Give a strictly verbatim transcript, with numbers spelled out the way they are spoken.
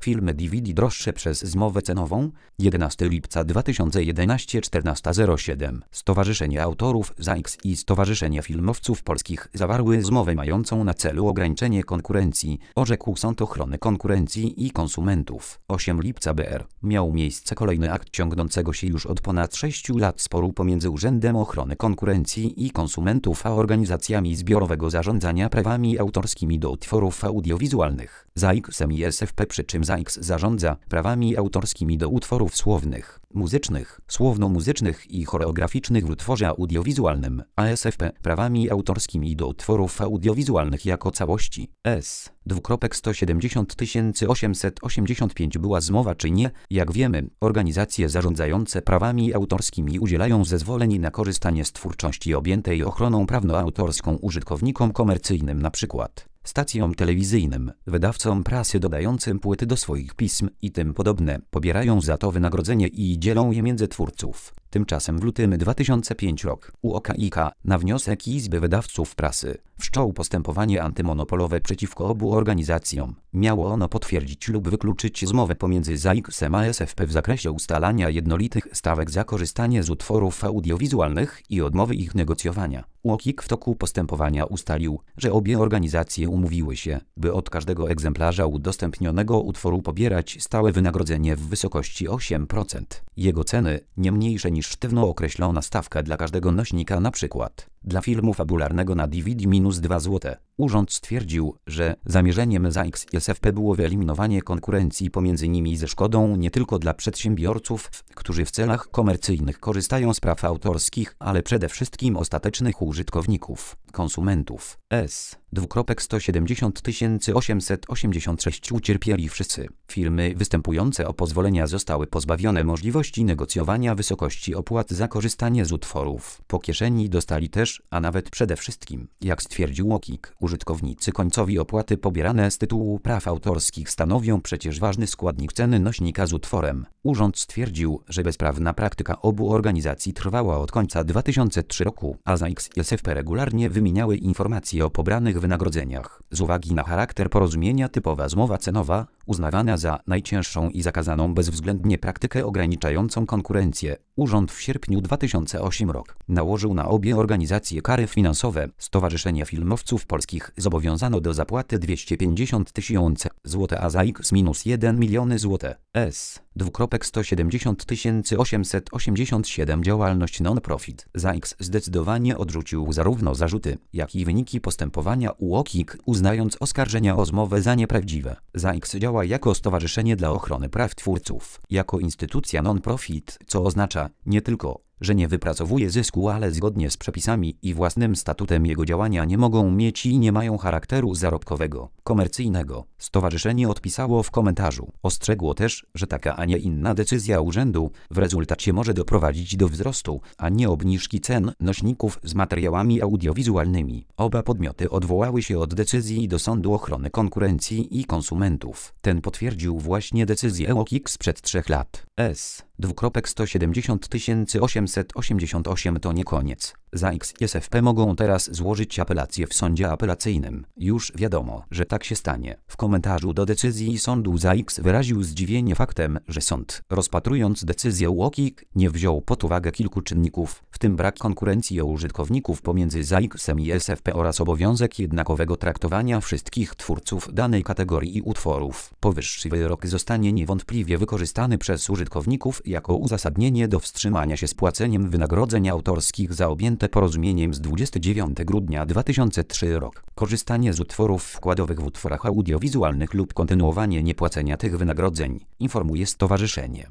Filmy D V D droższe przez zmowę cenową. jedenastego lipca dwa tysiące jedenastego czternasta zero siedem. Stowarzyszenie Autorów Z A X i Stowarzyszenie Filmowców Polskich zawarły zmowę mającą na celu ograniczenie konkurencji, orzekł Sąd Ochrony Konkurencji i Konsumentów. ósmego lipca B R. Miał miejsce kolejny akt ciągnącego się już od ponad sześciu lat sporu pomiędzy Urzędem Ochrony Konkurencji i Konsumentów a organizacjami zbiorowego zarządzania prawami autorskimi do utworów audiowizualnych, Z A X-em i S F P, przy czym Z A X zarządza prawami autorskimi do utworów słownych, muzycznych, słowno-muzycznych i choreograficznych w utworze audiowizualnym, a S F P prawami autorskimi do utworów audiowizualnych jako całości. S. sto siedemdziesiąt tysięcy osiemset osiemdziesiąt pięć. Była zmowa czy nie? Jak wiemy, organizacje zarządzające prawami autorskimi udzielają zezwoleń na korzystanie z twórczości objętej ochroną prawno-autorską użytkownikom komercyjnym, np. stacjom telewizyjnym, wydawcom prasy dodającym płyty do swoich pism i tym podobne. Pobierają za to wynagrodzenie i dzielą je między twórców. Tymczasem w lutym dwa tysiące piątego roku U O K I K na wniosek Izby Wydawców Prasy wszczął postępowanie antymonopolowe przeciwko obu organizacjom. Miało ono potwierdzić lub wykluczyć zmowę pomiędzy Z A X-em a S F P w zakresie ustalania jednolitych stawek za korzystanie z utworów audiowizualnych i odmowy ich negocjowania. U O K I K w toku postępowania ustalił, że obie organizacje umówiły się, by od każdego egzemplarza udostępnionego utworu pobierać stałe wynagrodzenie w wysokości osiem procent jego ceny, nie mniejsze niż sztywno określona stawka dla każdego nośnika, np. dla filmu fabularnego na D V D minus dwa złote. Urząd stwierdził, że zamierzeniem Z A X i S F P było wyeliminowanie konkurencji pomiędzy nimi ze szkodą nie tylko dla przedsiębiorców, którzy w celach komercyjnych korzystają z praw autorskich, ale przede wszystkim ostatecznych użytkowników, konsumentów. S. sto siedemdziesiąt tysięcy osiemset osiemdziesiąt sześć. Ucierpieli wszyscy. Filmy występujące o pozwolenia zostały pozbawione możliwości negocjowania wysokości opłat za korzystanie z utworów. Po kieszeni dostali też, a nawet przede wszystkim, jak stwierdził U O K I K, użytkownicy końcowi. Opłaty pobierane z tytułu praw autorskich stanowią przecież ważny składnik ceny nośnika z utworem. Urząd stwierdził, że bezprawna praktyka obu organizacji trwała od końca dwa tysiące trzeciego roku, a Z A X i S F P regularnie wymieniały informacje o pobranych wynagrodzeniach. Z uwagi na charakter porozumienia typowa zmowa cenowa, uznawana za najcięższą i zakazaną bezwzględnie praktykę ograniczającą konkurencję, urząd w sierpniu dwa tysiące ósmego roku nałożył na obie organizacje kary finansowe. Stowarzyszenie Filmowców Polskich zobowiązano do zapłaty dwieście pięćdziesiąt tysięcy złotych, a Z A X minus jeden milion złotych. S. sto siedemdziesiąt tysięcy osiemset osiemdziesiąt siedem. Działalność non-profit. Z A X zdecydowanie odrzucił zarówno zarzuty, jak i wyniki postępowania U O K I K, uznając oskarżenia o zmowę za nieprawdziwe. Z A X działa jako Stowarzyszenie dla Ochrony Praw Twórców, jako instytucja non-profit, co oznacza nie tylko, że nie wypracowuje zysku, ale zgodnie z przepisami i własnym statutem jego działania nie mogą mieć i nie mają charakteru zarobkowego, komercyjnego. Stowarzyszenie odpisało w komentarzu. Ostrzegło też, że taka, a nie inna decyzja urzędu w rezultacie może doprowadzić do wzrostu, a nie obniżki cen nośników z materiałami audiowizualnymi. Oba podmioty odwołały się od decyzji do Sądu Ochrony Konkurencji i Konsumentów. Ten potwierdził właśnie decyzję U O K I K sprzed trzech lat. S. sto siedemdziesiąt tysięcy osiemset osiemdziesiąt osiem. To nie koniec. Z A X i S F P mogą teraz złożyć apelację w sądzie apelacyjnym. Już wiadomo, że tak się stanie. W komentarzu do decyzji sądu Z A X wyraził zdziwienie faktem, że sąd, rozpatrując decyzję U O K I K, nie wziął pod uwagę kilku czynników, w tym brak konkurencji użytkowników pomiędzy Z A X-em i S F P oraz obowiązek jednakowego traktowania wszystkich twórców danej kategorii i utworów. Powyższy wyrok zostanie niewątpliwie wykorzystany przez użytkowników jako uzasadnienie do wstrzymania się z płaceniem wynagrodzeń autorskich za objęte porozumieniem z dwudziestego dziewiątego grudnia dwa tysiące trzeciego roku. Korzystanie z utworów wkładowych w utworach audiowizualnych lub kontynuowanie niepłacenia tych wynagrodzeń, informuje stowarzyszenie.